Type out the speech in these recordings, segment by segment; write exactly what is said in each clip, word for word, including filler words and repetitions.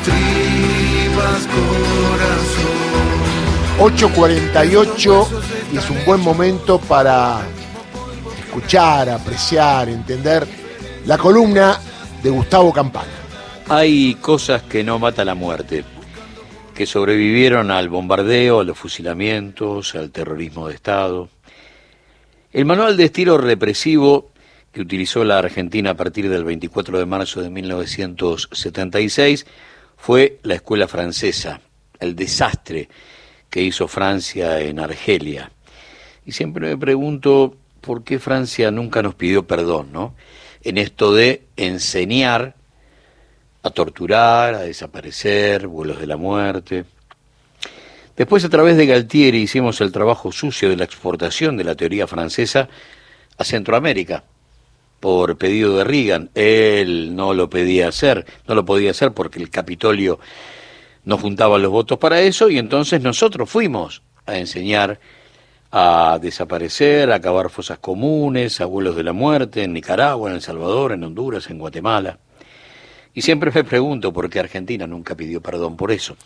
tripas, corazón. ocho cuarenta y ocho y es un buen momento para escuchar, apreciar, entender la columna de Gustavo Campana. Hay cosas que no mata la muerte, que sobrevivieron al bombardeo, a los fusilamientos, al terrorismo de Estado. El manual de estilo represivo que utilizó la Argentina a partir del veinticuatro de marzo de mil novecientos setenta y seis fue la escuela francesa, el desastre que hizo Francia en Argelia. Y siempre me pregunto por qué Francia nunca nos pidió perdón, ¿no? En esto de enseñar a torturar, a desaparecer, vuelos de la muerte. Después, a través de Galtieri, hicimos el trabajo sucio de la exportación de la teoría francesa a Centroamérica, por pedido de Reagan. Él no lo pedía hacer, no lo podía hacer porque el Capitolio no juntaba los votos para eso, y entonces nosotros fuimos a enseñar a desaparecer, a cavar fosas comunes, a vuelos de la muerte en Nicaragua, en El Salvador, en Honduras, en Guatemala. Y siempre me pregunto por qué Argentina nunca pidió perdón por eso.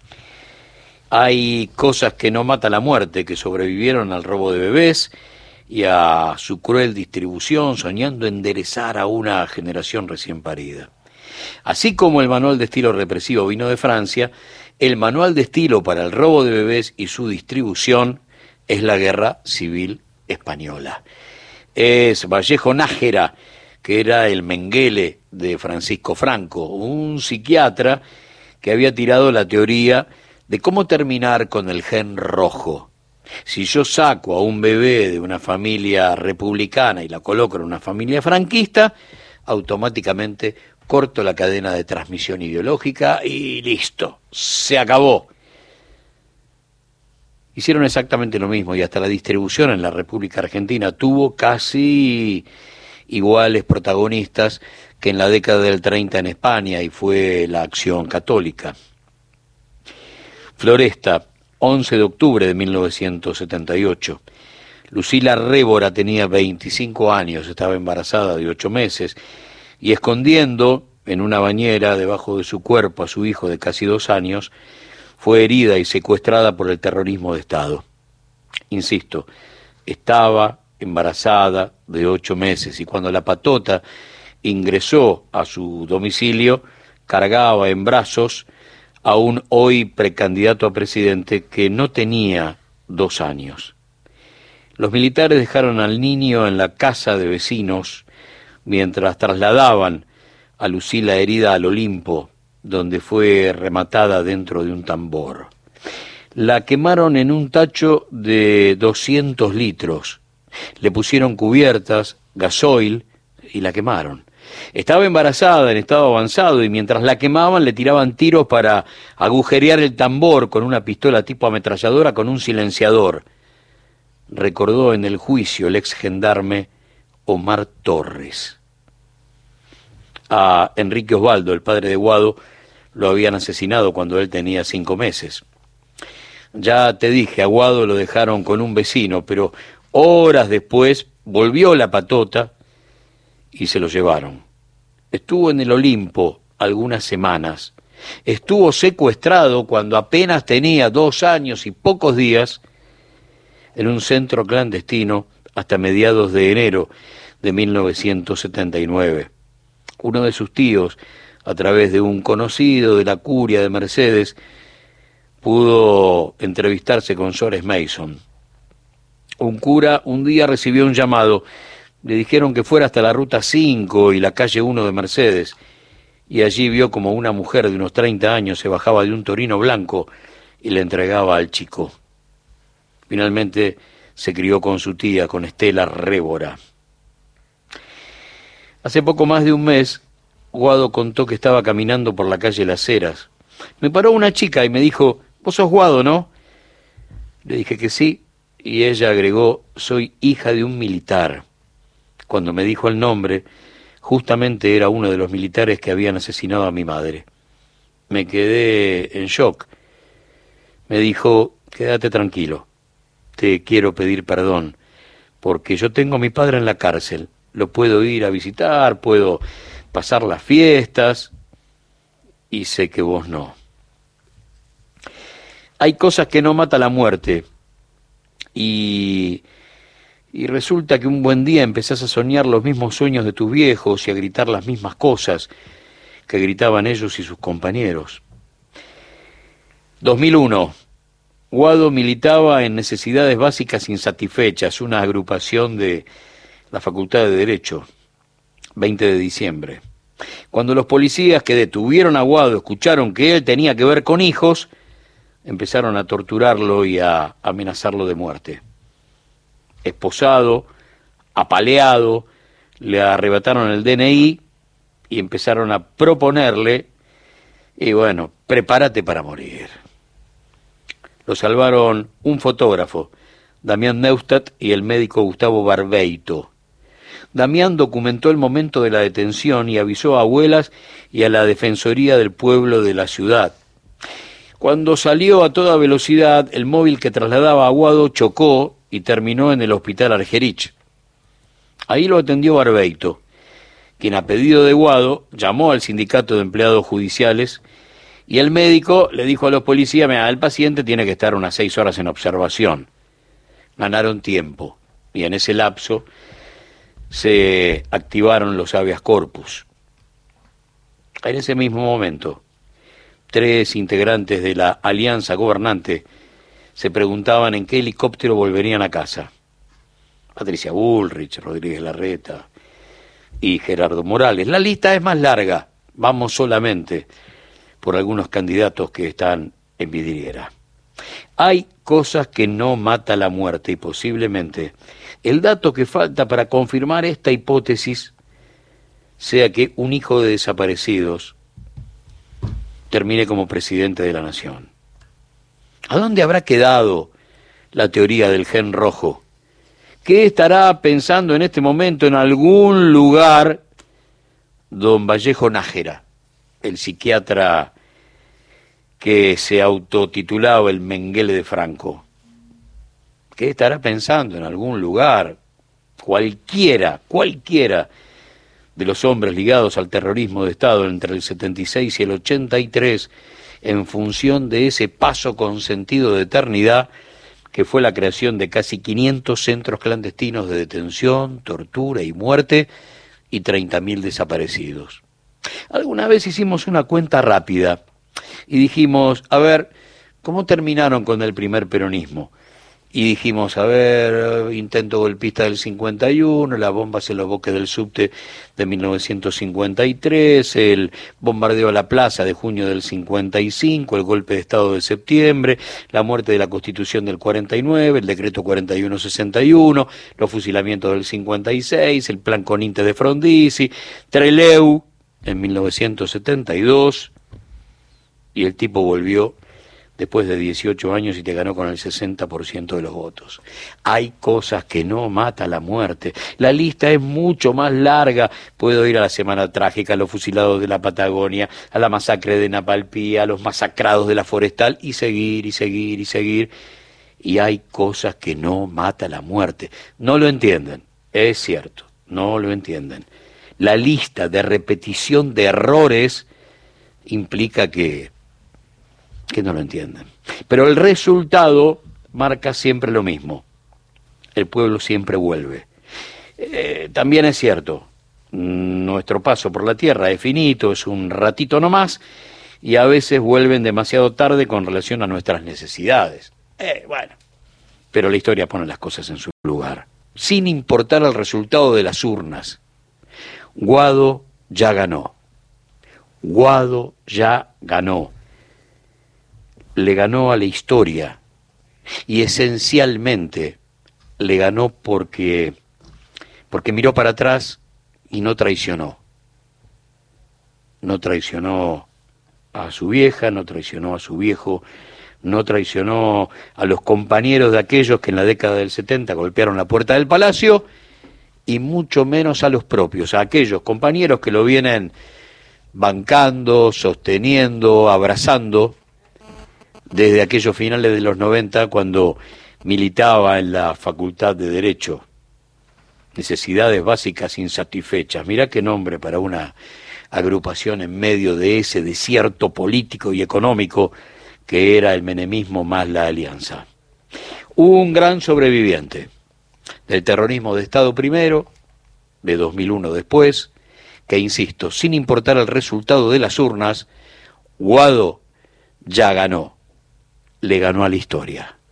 Hay cosas que no mata la muerte, que sobrevivieron al robo de bebés y a su cruel distribución, soñando enderezar a una generación recién parida. Así como el manual de estilo represivo vino de Francia, el manual de estilo para el robo de bebés y su distribución es la Guerra Civil Española. Es Vallejo Nájera, que era el Mengele de Francisco Franco, un psiquiatra que había tirado la teoría de cómo terminar con el gen rojo. Si yo saco a un bebé de una familia republicana y la coloco en una familia franquista, automáticamente corto la cadena de transmisión ideológica y listo, se acabó. Hicieron exactamente lo mismo y hasta la distribución en la República Argentina tuvo casi iguales protagonistas que en la década del treinta en España, y fue la Acción Católica. Floresta, once de octubre de mil novecientos setenta y ocho. Lucila Révora tenía veinticinco años, estaba embarazada de ocho meses, y escondiendo en una bañera debajo de su cuerpo a su hijo de casi dos años, fue herida y secuestrada por el terrorismo de Estado. Insisto, estaba embarazada de ocho meses, y cuando la patota ingresó a su domicilio, cargaba en brazos a un hoy precandidato a presidente que no tenía dos años. Los militares dejaron al niño en la casa de vecinos mientras trasladaban a Lucila herida al Olimpo, donde fue rematada dentro de un tambor. La quemaron en un tacho de doscientos litros. Le pusieron cubiertas, gasoil y la quemaron. Estaba embarazada en estado avanzado y mientras la quemaban le tiraban tiros para agujerear el tambor con una pistola tipo ametralladora con un silenciador. Recordó en el juicio el ex gendarme Omar Torres. A Enrique Osvaldo, el padre de Guado, lo habían asesinado cuando él tenía cinco meses. Ya te dije, a Guado lo dejaron con un vecino, pero horas después volvió la patota y se lo llevaron. Estuvo en el Olimpo algunas semanas. Estuvo secuestrado cuando apenas tenía dos años y pocos días en un centro clandestino hasta mediados de enero de mil novecientos setenta y nueve. Uno de sus tíos, a través de un conocido de la curia de Mercedes, pudo entrevistarse con Sores Mason. Un cura un día recibió un llamado. Le dijeron que fuera hasta la ruta cinco y la calle uno de Mercedes, y allí vio como una mujer de unos treinta años se bajaba de un Torino blanco y le entregaba al chico. Finalmente se crió con su tía, con Estela Révora. Hace poco más de un mes, Guado contó que estaba caminando por la calle Las Heras. Me paró una chica y me dijo, ¿vos sos Guado, no? Le dije que sí, y ella agregó, soy hija de un militar. Cuando me dijo el nombre, justamente era uno de los militares que habían asesinado a mi madre. Me quedé en shock. Me dijo, quédate tranquilo, te quiero pedir perdón, porque yo tengo a mi padre en la cárcel, lo puedo ir a visitar, puedo pasar las fiestas, y sé que vos no. Hay cosas que no mata la muerte, y, y resulta que un buen día empezás a soñar los mismos sueños de tus viejos y a gritar las mismas cosas que gritaban ellos y sus compañeros. dos mil uno. Guado militaba en Necesidades Básicas Insatisfechas, una agrupación de la Facultad de Derecho. veinte de diciembre. Cuando los policías que detuvieron a Guado escucharon que él tenía que ver con hijos, empezaron a torturarlo y a amenazarlo de muerte. Esposado, apaleado, le arrebataron el D N I y empezaron a proponerle, y bueno, prepárate para morir. Lo salvaron un fotógrafo, Damián Neustadt, y el médico Gustavo Barbeito. Damián documentó el momento de la detención y avisó a abuelas y a la Defensoría del Pueblo de la ciudad. Cuando salió a toda velocidad, el móvil que trasladaba a Guado chocó y terminó en el hospital Argerich. Ahí lo atendió Barbeito, quien a pedido de Guado llamó al sindicato de empleados judiciales y el médico le dijo a los policías: mira, el paciente tiene que estar unas seis horas en observación. Ganaron tiempo y en ese lapso se activaron los habeas corpus. En ese mismo momento, tres integrantes de la alianza gobernante se preguntaban en qué helicóptero volverían a casa. Patricia Bullrich, Rodríguez Larreta y Gerardo Morales. La lista es más larga, vamos solamente por algunos candidatos que están en vidriera. Hay cosas que no mata la muerte y posiblemente el dato que falta para confirmar esta hipótesis sea que un hijo de desaparecidos termine como presidente de la nación. ¿A dónde habrá quedado la teoría del gen rojo? ¿Qué estará pensando en este momento en algún lugar don Vallejo Nájera, el psiquiatra que se autotitulaba el Mengele de Franco? ¿Qué estará pensando en algún lugar? Cualquiera, cualquiera de los hombres ligados al terrorismo de Estado entre el setenta y seis y el ochenta y tres, en función de ese paso con sentido de eternidad que fue la creación de casi quinientos centros clandestinos de detención, tortura y muerte y treinta mil desaparecidos. Alguna vez hicimos una cuenta rápida y dijimos, a ver, ¿cómo terminaron con el primer peronismo? Y dijimos, a ver, intento golpista del cincuenta y uno, las bombas en los boques del subte de mil novecientos cincuenta y tres, el bombardeo a la plaza de junio del cincuenta y cinco, el golpe de Estado de septiembre, la muerte de la Constitución del cuarenta y nueve, el decreto cuarenta y uno sesenta y uno, los fusilamientos del cincuenta y seis, el plan Coninte de Frondizi, Trelew en mil novecientos setenta y dos, y el tipo volvió después de dieciocho años y te ganó con el sesenta por ciento de los votos. Hay cosas que no mata la muerte. La lista es mucho más larga. Puedo ir a la Semana Trágica, a los fusilados de la Patagonia, a la masacre de Napalpí, a los masacrados de la Forestal, y seguir, y seguir, y seguir. Y hay cosas que no mata la muerte. No lo entienden, es cierto, no lo entienden. La lista de repetición de errores implica que que no lo entienden. Pero el resultado marca siempre lo mismo. El pueblo siempre vuelve. Eh, también es cierto, nuestro paso por la tierra es finito, es un ratito nomás, y a veces vuelven demasiado tarde con relación a nuestras necesidades. Eh, bueno, pero la historia pone las cosas en su lugar, sin importar el resultado de las urnas. Guado ya ganó. Guado ya ganó. Le ganó a la historia y esencialmente le ganó porque, porque miró para atrás y no traicionó. No traicionó a su vieja, no traicionó a su viejo, no traicionó a los compañeros de aquellos que en la década del setenta golpearon la puerta del palacio, y mucho menos a los propios, a aquellos compañeros que lo vienen bancando, sosteniendo, abrazando desde aquellos finales de los noventa, cuando militaba en la Facultad de Derecho. Necesidades Básicas Insatisfechas. Mirá qué nombre para una agrupación en medio de ese desierto político y económico que era el menemismo más la alianza. Un gran sobreviviente del terrorismo de Estado primero, de dos mil uno después, que insisto, sin importar el resultado de las urnas, Guado ya ganó, le ganó a la historia.